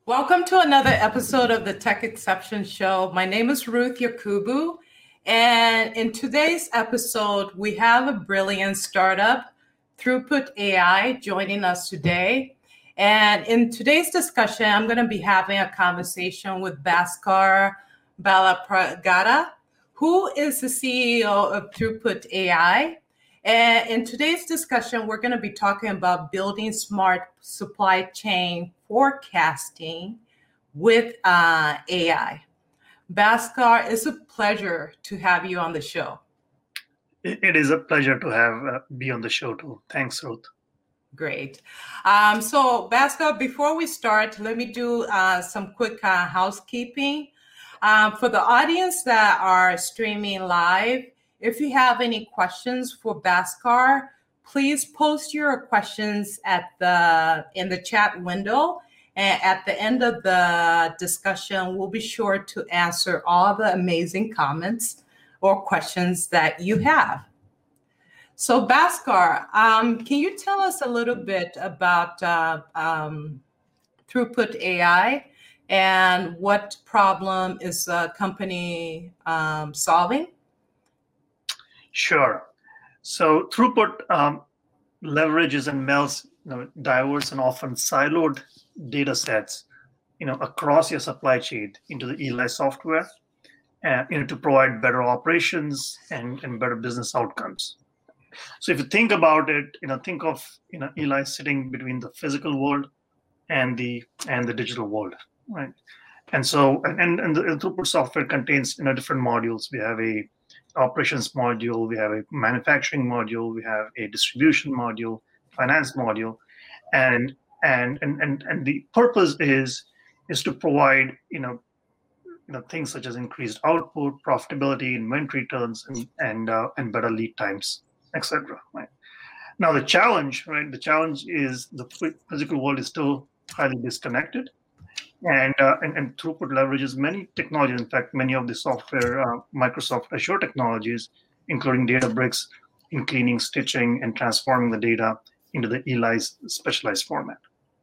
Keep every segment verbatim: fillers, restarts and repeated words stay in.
Welcome to another episode of the Tech Exception Show. My name is Ruth Yakubu, and in today's episode, we have a brilliant startup, Throughput A I, joining us today. And in today's discussion, I'm going to be having a conversation with Bhaskar Ballapragada, who is the C E O of Throughput A I. And in today's discussion, we're going to be talking about building smart supply chain forecasting with uh, A I. Bhaskar, it's a pleasure to have you on the show. It is a pleasure to have uh, be on the show too. Thanks, Ruth. Great. Um, so, Bhaskar, before we start, let me do uh, some quick uh, housekeeping. Um, for the audience that are streaming live, if you have any questions for Bhaskar, please post your questions at the in the chat window. And at the end of the discussion, we'll be sure to answer all the amazing comments or questions that you have. So Bhaskar, um, can you tell us a little bit about uh, um, Throughput A I and what problem is the company um, solving? Sure. So Throughput um, leverages and melds you know, diverse and often siloed data sets you know, across your supply chain into the Eli software uh, you know, to provide better operations and, and better business outcomes. So if you think about it, you know, think of you know Eli sitting between the physical world and the and the digital world, right? And so and and the Throughput software contains you know different modules. We have a operations module, we have a manufacturing module, we have a distribution module, finance module, and and and and, and the purpose is is to provide you know you know things such as increased output, profitability, inventory turns, and and uh, and better lead times, et cetera. Right now, the challenge, right? The challenge is the physical world is still highly disconnected. And, uh, and and Throughput leverages many technologies. In fact, many of the software, uh, Microsoft Azure technologies, including Databricks, in cleaning, stitching, and transforming the data into the Eli's specialized format.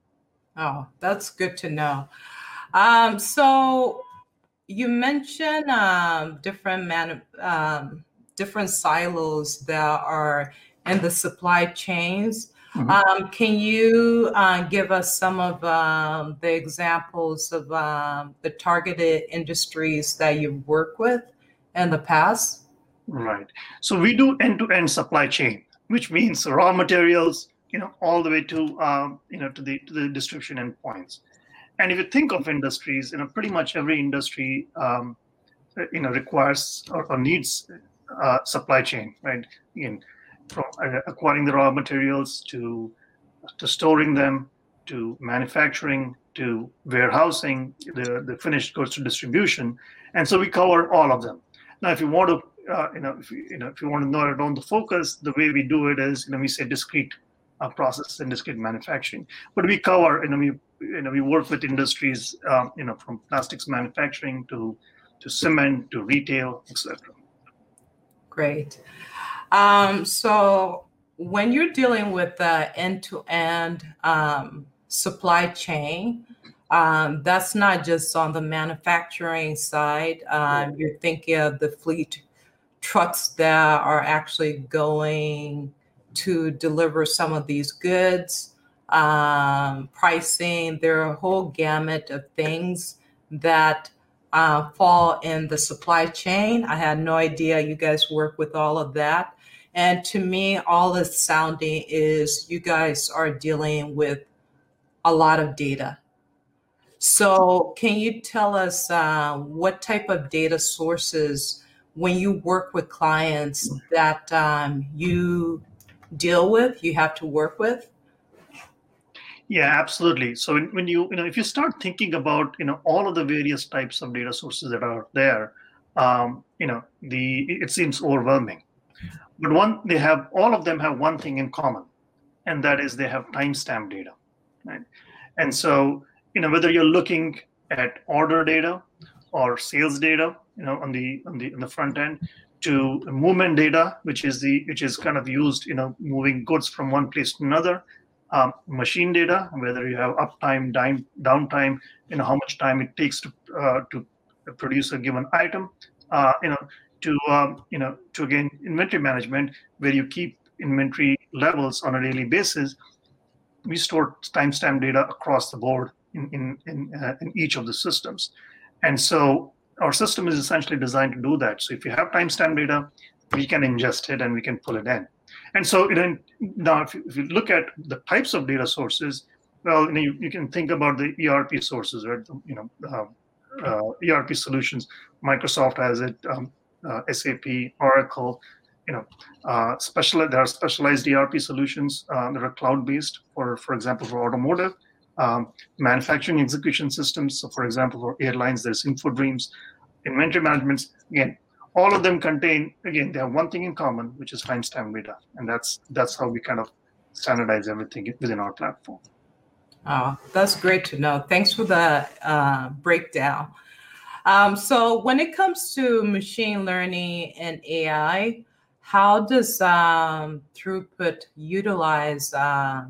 Oh, that's good to know. Um, so you mentioned um, different man, um, different silos that are in the supply chains. Mm-hmm. Um, can you uh, give us some of um, the examples of um, the targeted industries that you've worked with in the past? Right. So we do end-to-end supply chain, which means raw materials, you know, all the way to um, you know to the to the distribution endpoints. And if you think of industries, you know, pretty much every industry, um, you know, requires or, or needs uh, supply chain, right? Again, from acquiring the raw materials to to storing them, to manufacturing, to warehousing, the, the finished goods to distribution. And so we cover all of them. Now, if you want to, uh, you know, if you, you know, if you want to narrow down the focus, the way we do it is, you know, we say discrete uh, process and discrete manufacturing. But we cover, you know, we, you know, we work with industries, um, you know, from plastics manufacturing to to cement to retail, et cetera. Great. Um, so when you're dealing with the end-to-end um, supply chain, um, that's not just on the manufacturing side. Um, you're thinking of the fleet trucks that are actually going to deliver some of these goods, um, pricing. There are a whole gamut of things that uh, fall in the supply chain. I had no idea you guys work with all of that. And to me, all it's sounding is you guys are dealing with a lot of data. So can you tell us uh, what type of data sources, when you work with clients, that um, you deal with, you have to work with? Yeah, absolutely. So when, when you, you know, if you start thinking about, you know, all of the various types of data sources that are there, um, you know, the it seems overwhelming. But one, they have, all of them have one thing in common, and that is they have timestamp data, right? And so, you know, whether you're looking at order data or sales data, you know, on the on the on the front end, to movement data, which is the which is kind of used, you know, moving goods from one place to another, um, machine data, whether you have uptime, down, downtime, you know, how much time it takes to uh, to produce a given item, uh, you know, to um, you know, to again inventory management, where you keep inventory levels on a daily basis. We store timestamp data across the board in in in, uh, in each of the systems, and so our system is essentially designed to do that. So if you have timestamp data, we can ingest it and we can pull it in. And so then now, if you, if you look at the types of data sources, well, you, know, you, you can think about the E R P sources, right? You know, uh, uh, E R P solutions. Microsoft has it, um, uh, S A P, Oracle. You know, uh, special. There are specialized E R P solutions uh, that are cloud-based. For, for example, for automotive, um, manufacturing execution systems. So, for example, for airlines, there's InfoDreams. Inventory management. Again, all of them contain, again, they have one thing in common, which is timestamp data, and that's that's how we kind of standardize everything within our platform. Oh, that's great to know. Thanks for the uh, breakdown. Um, so when it comes to machine learning and A I, how does um, Throughput utilize um,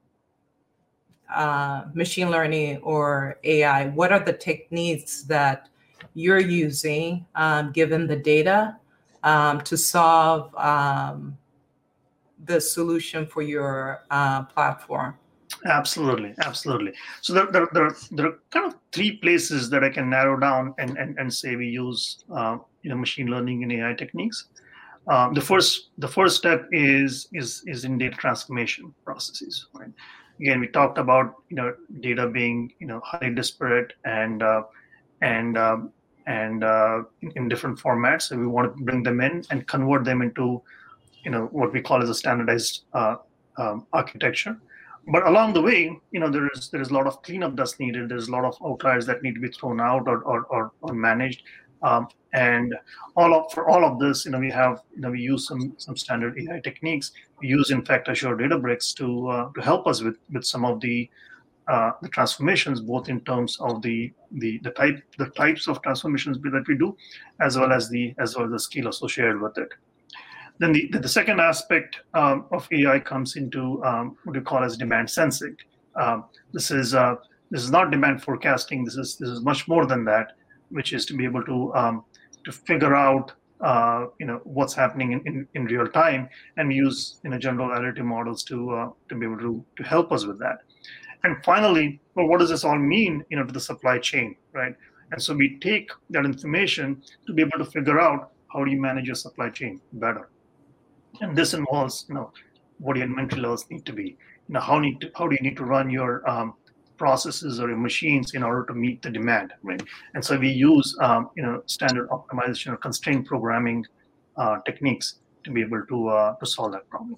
uh, machine learning or A I? What are the techniques that you're using, um, given the data, um, to solve um, the solution for your uh, platform? Absolutely, absolutely. So there, there, there, there are kind of three places that I can narrow down and, and, and say we use uh, you know, machine learning and A I techniques. Um, the first the first step is is is in data transformation processes. Right? Again, we talked about you know data being you know highly disparate and uh, and um, and uh, in, in different formats. So we want to bring them in and convert them into you know what we call as a standardized uh, um, architecture. But along the way, you know, there is there is a lot of cleanup that's needed. There's a lot of outliers that need to be thrown out or or, or, or managed. Um, and all of for all of this, you know, we have you know we use some some standard A I techniques. We use, in fact, Azure Databricks to uh, to help us with with some of the uh, the transformations, both in terms of the the the type the types of transformations that we do, as well as the as well as the skill associated with it. Then the, the second aspect um, of A I comes into um, what we call as demand sensing. Um, this is uh, this is not demand forecasting. This is this is much more than that, which is to be able to um, to figure out uh, you know what's happening in, in, in real time, and use you know general relative models to uh, to be able to to help us with that. And finally, well, what does this all mean you know to the supply chain, right? And so we take that information to be able to figure out how do you manage your supply chain better. And this involves, you know, what your inventory levels need to be. You know, how need to, how do you need to run your um, processes or your machines in order to meet the demand, right? And so we use, um, you know, standard optimization or constraint programming uh, techniques to be able to uh, to solve that problem.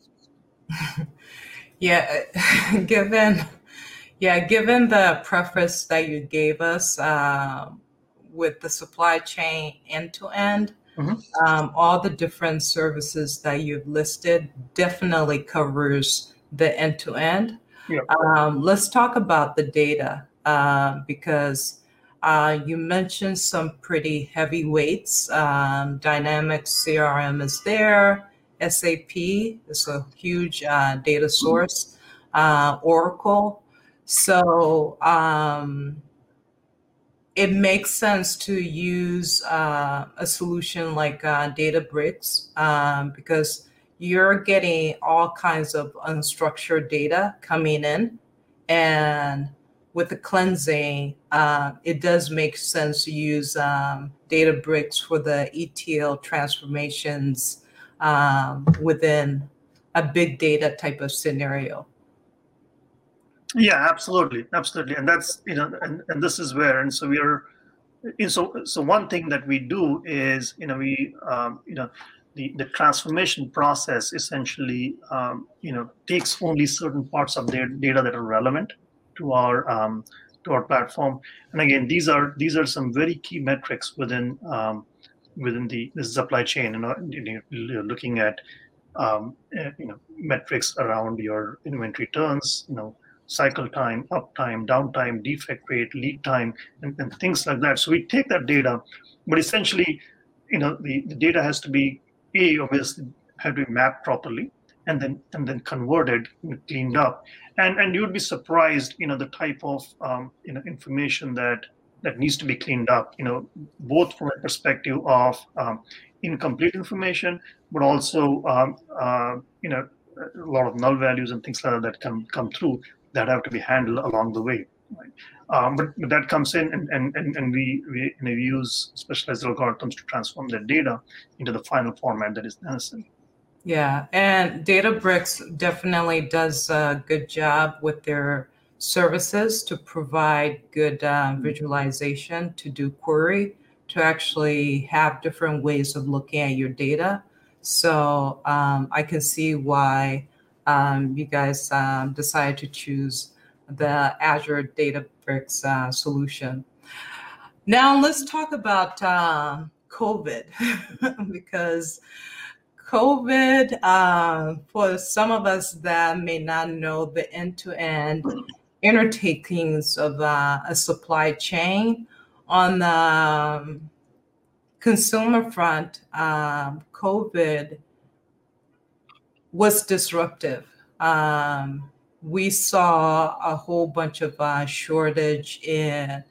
Yeah, given, yeah, given the preface that you gave us uh, with the supply chain end to end. Mm-hmm. Um, all the different services that you've listed definitely covers the end-to-end. Yeah. Um, let's talk about the data uh, because uh, you mentioned some pretty heavy weights. Um, Dynamics C R M is there. S A P is a huge uh, data source. Uh, Oracle. So um, it makes sense to use uh, a solution like uh, Databricks um, because you're getting all kinds of unstructured data coming in. And with the cleansing, uh, it does make sense to use um, Databricks for the E T L transformations um, within a big data type of scenario. Yeah, absolutely, absolutely, and that's you know, and, and this is where, and so we are, so so one thing that we do is you know we um, you know the the transformation process essentially um, you know takes only certain parts of their data that are relevant to our um, to our platform, and again these are these are some very key metrics within um, within the, the supply chain, and you know, you're looking at um, you know metrics around your inventory turns, you know. cycle time, uptime, downtime, defect rate, lead time, and, and things like that. So we take that data, but essentially, you know, the, the data has to be, A, obviously, have to be mapped properly, and then and then converted, cleaned up, and and you would be surprised, you know, the type of um, you know information that that needs to be cleaned up, you know, both from a perspective of um, incomplete information, but also um, uh, you know a lot of null values and things like that that come come through that have to be handled along the way. Right? Um, but, but that comes in, and and and, and we, we, you know, we use specialized algorithms to transform that data into the final format that is necessary. Yeah, and Databricks definitely does a good job with their services to provide good um, visualization, to do query, to actually have different ways of looking at your data. So um, I can see why um, you guys um, decided to choose the Azure Databricks uh, solution. Now let's talk about uh, COVID because COVID, uh, for some of us that may not know the end-to-end intertakings of uh, a supply chain, on the um, consumer front, um, COVID was disruptive. Um, we saw a whole bunch of uh, shortage in,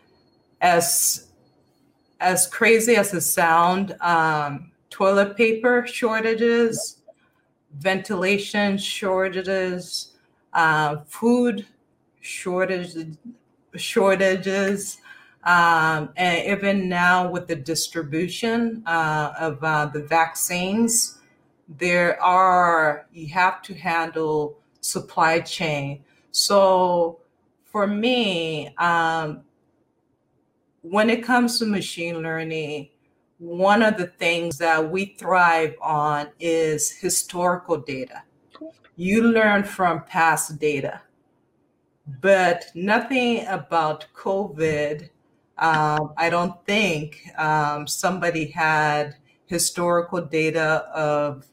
as as crazy as it sounds, um, toilet paper shortages, ventilation shortages, uh, food shortages, shortages, um, and even now with the distribution uh, of uh, the vaccines, there are, you have to handle supply chain. So for me, um, when it comes to machine learning, one of the things that we thrive on is historical data. You learn from past data, but nothing about COVID. Um, I don't think um, somebody had historical data of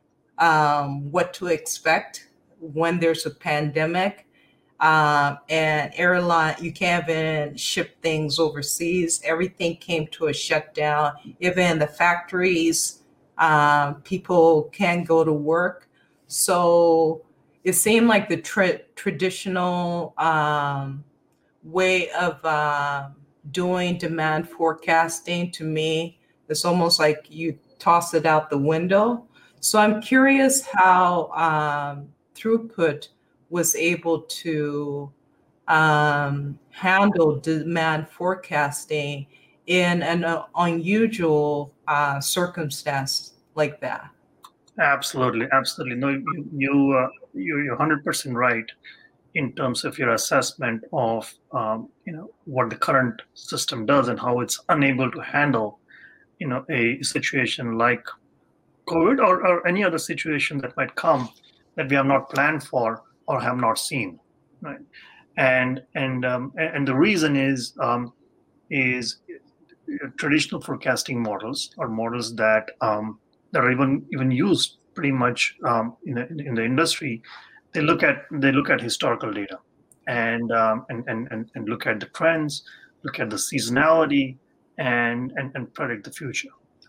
um, what to expect when there's a pandemic. Um, and airline, you can't even ship things overseas. Everything came to a shutdown. Even the factories, um, people can't go to work. So it seemed like the tra- traditional um, way of uh, doing demand forecasting, to me, it's almost like you toss it out the window. So I'm curious how um, Throughput was able to um, handle demand forecasting in an uh, unusual uh, circumstance like that. Absolutely, absolutely. No, you you uh, you you're one hundred percent right in terms of your assessment of um, you know what the current system does and how it's unable to handle you know a situation like COVID, or, or any other situation that might come that we have not planned for or have not seen, right? And and um, and the reason is um, is traditional forecasting models, or models that um, that are even even used pretty much um, in the in the industry. They look at they look at historical data, and um, and, and and and look at the trends, look at the seasonality, and and, and predict the future.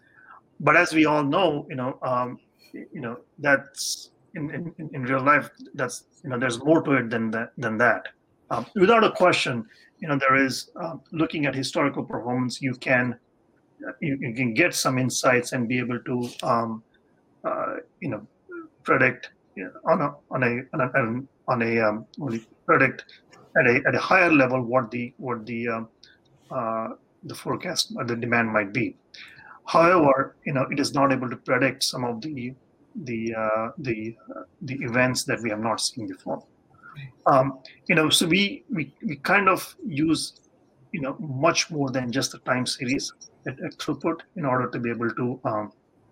But as we all know, you know, um, you know that's in, in, in real life. That's you know, there's more to it than that. Than that. Um, without a question, you know, there is uh, looking at historical performance. You can you, you can get some insights and be able to um, uh, you know predict you know, on a on a on a, on a um, predict at a at a higher level what the what the um, uh, the forecast or the demand might be. However, you know, it is not able to predict some of the the uh, the uh, the events that we have not seen before. Um, you know, so we, we we kind of use you know much more than just the time series at, at Throughput in order to be able to um,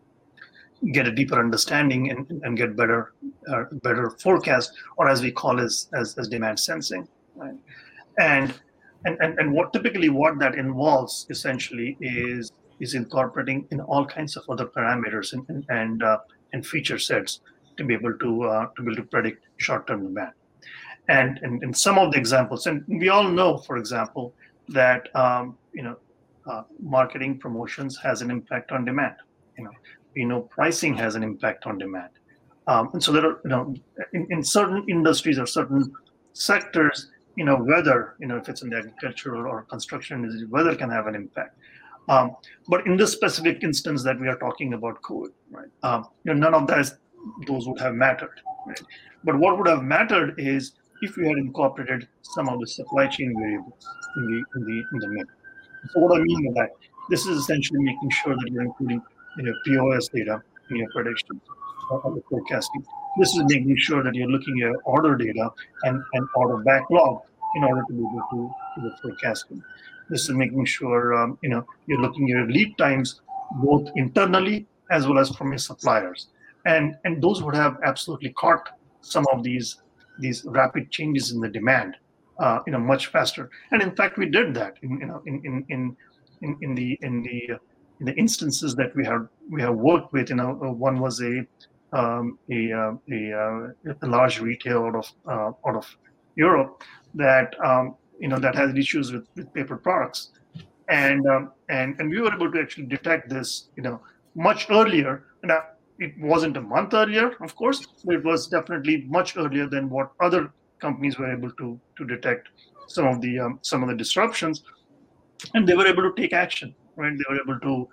get a deeper understanding and, and get better uh, better forecast, or as we call as as, as demand sensing, right? And and and and what typically what that involves essentially is is incorporating in all kinds of other parameters and and and, uh, and feature sets to be able to uh, to be able to predict short-term demand. And, and and some of the examples, and we all know, for example, that um, you know uh, marketing promotions has an impact on demand. You know, we know pricing has an impact on demand. Um, and so there are, you know, in, in certain industries or certain sectors, you know, weather, you know, if it's in the agricultural or construction industry, weather can have an impact. Um, but in this specific instance that we are talking about COVID, right? Um, you know, none of that is, those would have mattered, right? But what would have mattered is if we had incorporated some of the supply chain variables in the in the in the mix. So what I mean by that, this is essentially making sure that you're including, you know, P O S data in your predictions or or the forecasting. This is making sure that you're looking at order data and, and order backlog in order to be able to do the forecasting. This is making sure um, you know you're looking at your lead times both internally as well as from your suppliers, and and those would have absolutely caught some of these these rapid changes in the demand, uh, you know, much faster. And in fact, we did that in you know in in in in, in the in the uh, in the instances that we have we have worked with. You know, one was a um, a, uh, a, uh, a large retailer out of uh, out of Europe that um, you know that has issues with, with paper products, and um, and and we were able to actually detect this, you know, much earlier. Now, it wasn't a month earlier, of course, but it was definitely much earlier than what other companies were able to to detect some of the um, some of the disruptions, and they were able to take action. Right, they were able to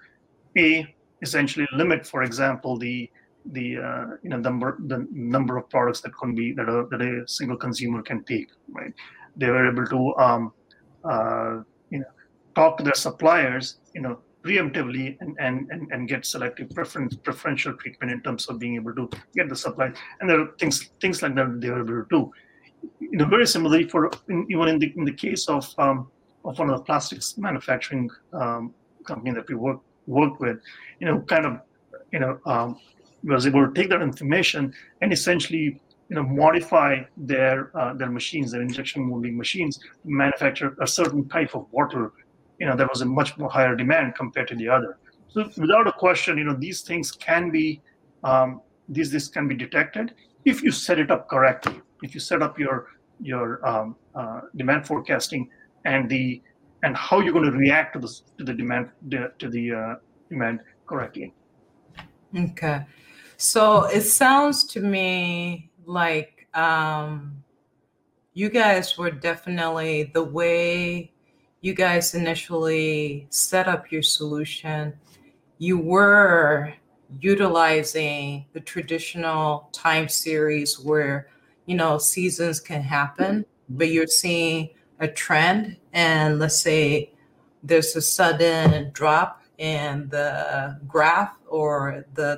a essentially limit, for example, the the uh, you know number the number of products that can be that a, that a single consumer can take. Right, they were able to um, uh, you know talk to their suppliers, you know, preemptively and and and, and get selective preference preferential treatment in terms of being able to get the supply. And there are things things like that they were able to do. You know, very similarly for in, even in the in the case of um, of one of the plastics manufacturing um, company that we work worked with, you know, kind of, you know, um, was able to take that information and essentially, you know, modify their uh, their machines, their injection molding machines, to manufacture a certain type of bottle, you know, that was a much more higher demand compared to the other. So without a question, you know, these things can be um, these this can be detected if you set it up correctly. If you set up your your um, uh, demand forecasting and the and how you're going to react to the to the demand to the uh, demand correctly. Okay, so it sounds to me like um, you guys were definitely the way you guys initially set up your solution. You were utilizing the traditional time series where, you know, seasons can happen, but you're seeing a trend, and let's say there's a sudden drop in the graph or the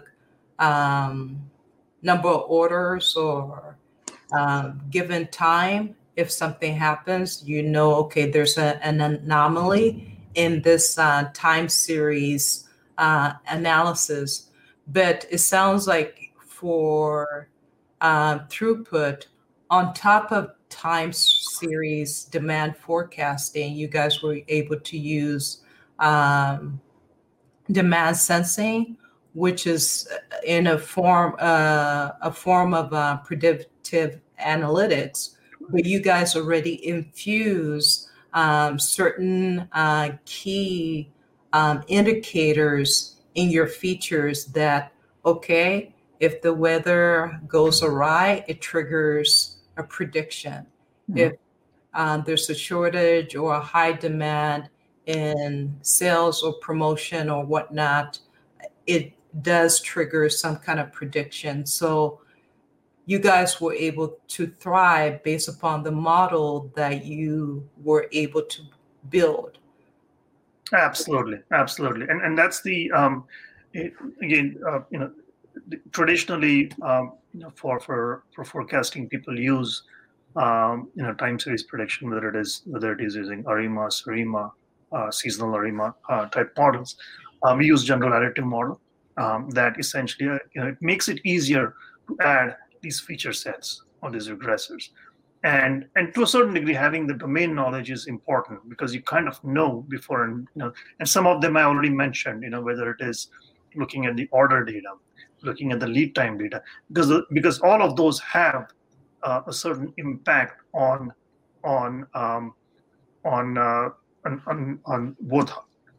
um, number of orders or um, given time. If something happens, you know, okay, there's a, an anomaly in this uh, time series uh, analysis. But it sounds like for uh, throughput, on top of time series demand forecasting, you guys were able to use um, demand sensing, which is in a form uh, a form of uh, predictive analytics, but you guys already infuse um, certain uh, key um, indicators in your features that, okay, if the weather goes awry, it triggers a prediction. Mm-hmm. If um, there's a shortage or a high demand in sales or promotion or whatnot, it does trigger some kind of prediction. So you guys were able to thrive based upon the model that you were able to build. Absolutely, absolutely, and and that's the um, it, again, uh, you know, traditionally, um, you know, for for for forecasting, people use um, you know time series prediction, whether it is whether it is using ARIMA, SARIMA, uh, seasonal ARIMA uh, type models. Um, we use general additive model um, that essentially uh, you know, it makes it easier to add these feature sets or these regressors. And and to a certain degree, having the domain knowledge is important because you kind of know before, and you know, and some of them I already mentioned, you know, whether it is looking at the order data, looking at the lead time data, because because all of those have uh, a certain impact on on um, on, uh, on on on both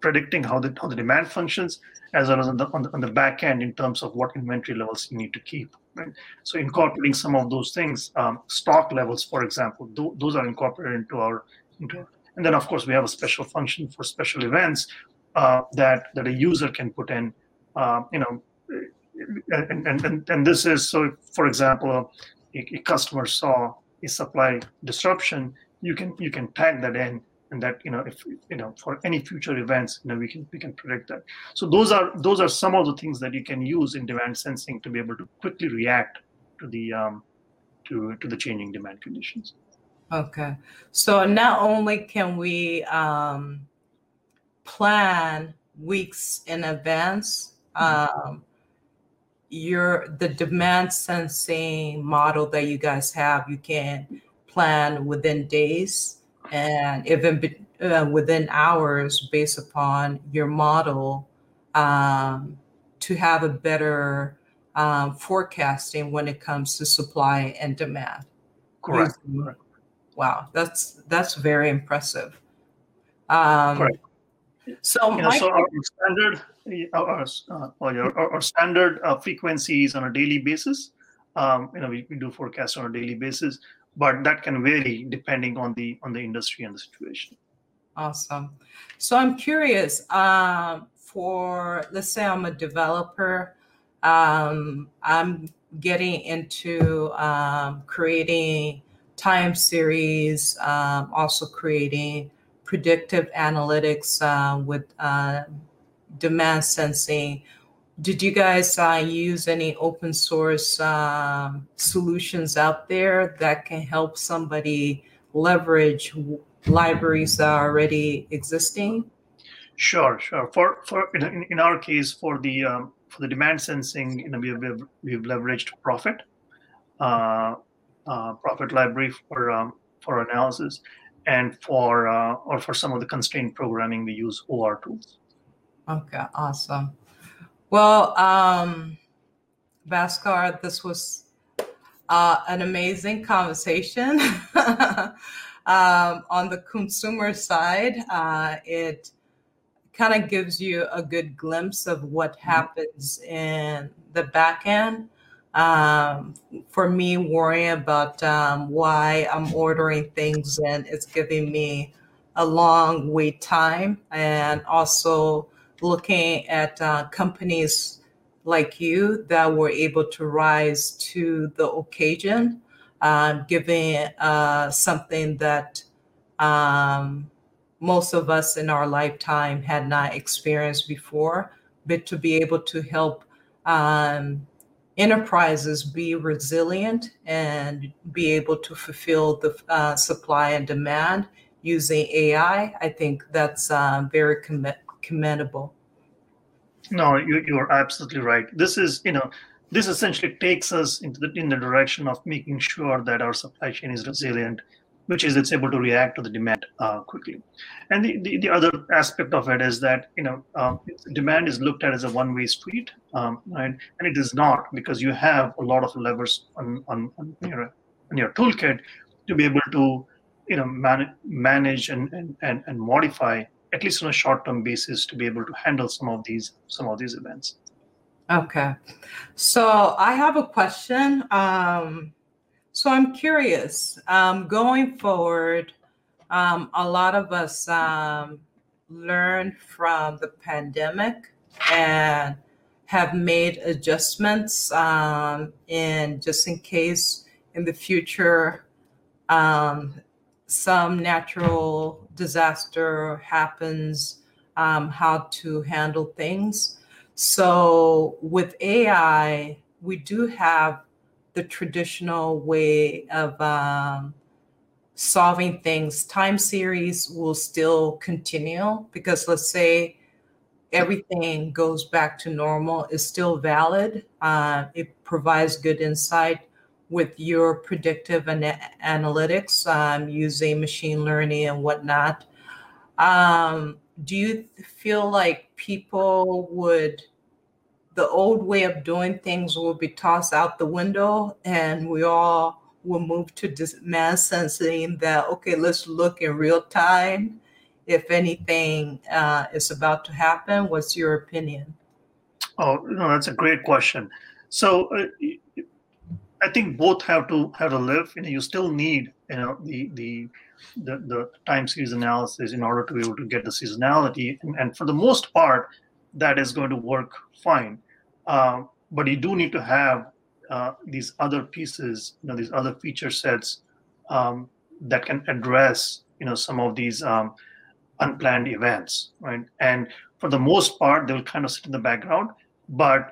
predicting how the how the demand functions, as well as on the on the, on the back end in terms of what inventory levels you need to keep. Right? So incorporating some of those things, um, stock levels, for example, th- those are incorporated into our into. Our, and then of course we have a special function for special events uh, that that a user can put in. Uh, you know, and, and and and this is so. For example, a, a customer saw a supply disruption. You can you can tag that in. And that you know, if you know, for any future events, you know, we can we can predict that. So those are those are some of the things that you can use in demand sensing to be able to quickly react to the um, to to the changing demand conditions. Okay, so not only can we um, plan weeks in advance, um, your the demand sensing model that you guys have, you can plan within days and even uh, within hours based upon your model um, to have a better um, forecasting when it comes to supply and demand. Correct. Correct. Wow, that's that's very impressive. Um, Correct. So, you know, so our standard our, uh, our, our standard uh, frequencies on a daily basis. Um, you know, we, we do forecasts on a daily basis, but that can vary depending on the on the industry and the situation. Awesome. So I'm curious, um, for, let's say I'm a developer, um, I'm getting into um, creating time series, um, also creating predictive analytics uh, with uh, demand sensing. Did you guys uh, use any open source um, solutions out there that can help somebody leverage libraries that are already existing? Sure, sure. For for in, in our case, for the um, for the demand sensing, you know, we have we've leveraged Prophet, uh, uh, Prophet library for um, for analysis, and for uh, or for some of the constraint programming, we use O R tools. Okay, awesome. Well, um, Bhaskar, this was uh, an amazing conversation. um, on the consumer side, uh, it kind of gives you a good glimpse of what happens in the back end. Um, for me, worrying about um, why I'm ordering things and it's giving me a long wait time, and also looking at uh, companies like you that were able to rise to the occasion, uh, giving uh, something that um, most of us in our lifetime had not experienced before, but to be able to help um, enterprises be resilient and be able to fulfill the uh, supply and demand using A I, I think that's uh, very comm- commendable. No, you, you're absolutely right. This is, you know, this essentially takes us into the, in the direction of making sure that our supply chain is resilient, which is it's able to react to the demand uh, quickly. And the, the, the other aspect of it is that, you know, um, demand is looked at as a one-way street, um, right? And it is not, because you have a lot of levers on, on, on, your, on your toolkit to be able to, you know, man, manage and, and, and, and modify, at least on a short-term basis, to be able to handle some of these some of these events. Okay, so I have a question. Um, so I'm curious. Um, going forward, um, a lot of us um, learned from the pandemic and have made adjustments um, in just in case in the future um, some natural disaster happens, um, how to handle things. So with A I, we do have the traditional way of um, solving things. Time series will still continue because, let's say, everything goes back to normal, is still valid. Uh, it provides good insight with your predictive and analytics um, using machine learning and whatnot. Um, do you feel like people would, the old way of doing things will be tossed out the window and we all will move to demand sensing that, okay, let's look in real time if anything uh, is about to happen? What's your opinion? Oh, no, that's a great question. So uh, I think both have to have to live. You know, you still need you know the the the, the time series analysis in order to be able to get the seasonality, and, and for the most part, that is going to work fine. Um, but you do need to have uh, these other pieces, you know, these other feature sets um, that can address you know some of these um, unplanned events, right? And for the most part, they'll kind of sit in the background, but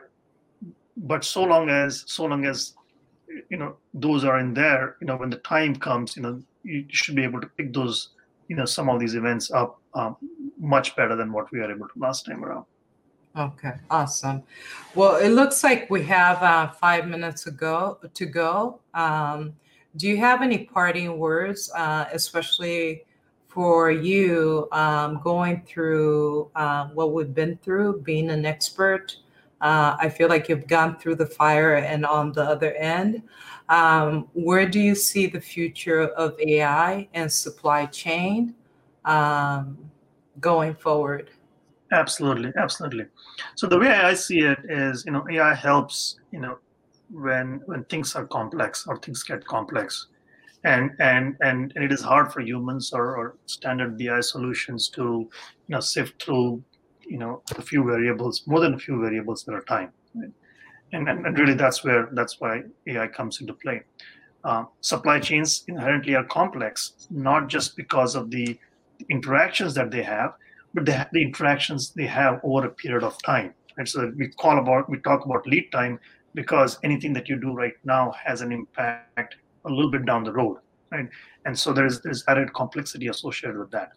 but so long as so long as you know those are in there, you know when the time comes, you know you should be able to pick those you know some of these events up um, much better than what we were able to last time around. Okay, awesome. Well, it looks like we have uh, five minutes ago to go. Um, do you have any parting words, uh, especially for you um, going through uh, what we've been through, being an expert? Uh, I feel like you've gone through the fire and on the other end. Um, where do you see the future of A I and supply chain um, going forward? Absolutely, absolutely. So the way I see it is, you know, A I helps, you know, when when things are complex or things get complex, and and and, and it is hard for humans or, or standard B I solutions to, you know, sift through, you know, a few variables, more than a few variables at a time. Right? And, and and really, that's where that's why A I comes into play. Uh, supply chains inherently are complex, not just because of the interactions that they have, but the, the interactions they have over a period of time. And so we call about we talk about lead time because anything that you do right now has an impact a little bit down the road, right? And so there's there's added complexity associated with that.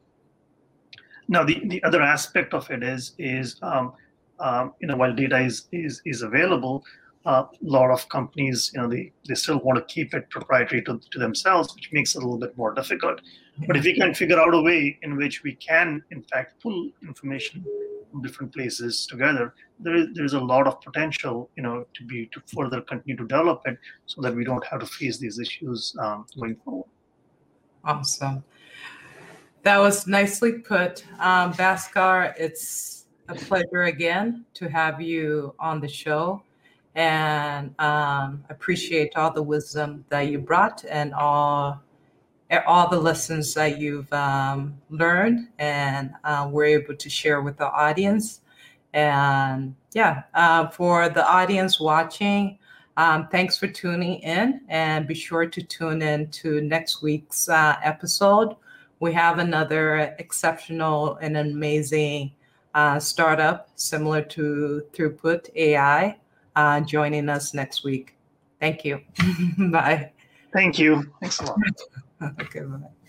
Now, the, the other aspect of it is is um, um, you know while data is is is available, uh, a lot of companies you know they, they still want to keep it proprietary to, to themselves, which makes it a little bit more difficult. But if we can figure out a way in which we can, in fact, pull information from different places together, there is there is a lot of potential, you know, to be to further continue to develop it, so that we don't have to face these issues um, going forward. Awesome. That was nicely put. Um, Bhaskar, it's a pleasure again to have you on the show, and um, appreciate all the wisdom that you brought and all all the lessons that you've um, learned and uh, were able to share with the audience. And yeah, uh, for the audience watching, um, thanks for tuning in, and be sure to tune in to next week's uh, episode. We have another exceptional and amazing uh, startup similar to Throughput A I uh, joining us next week. Thank you. Bye. Thank you. Thanks a lot. Okay, bye.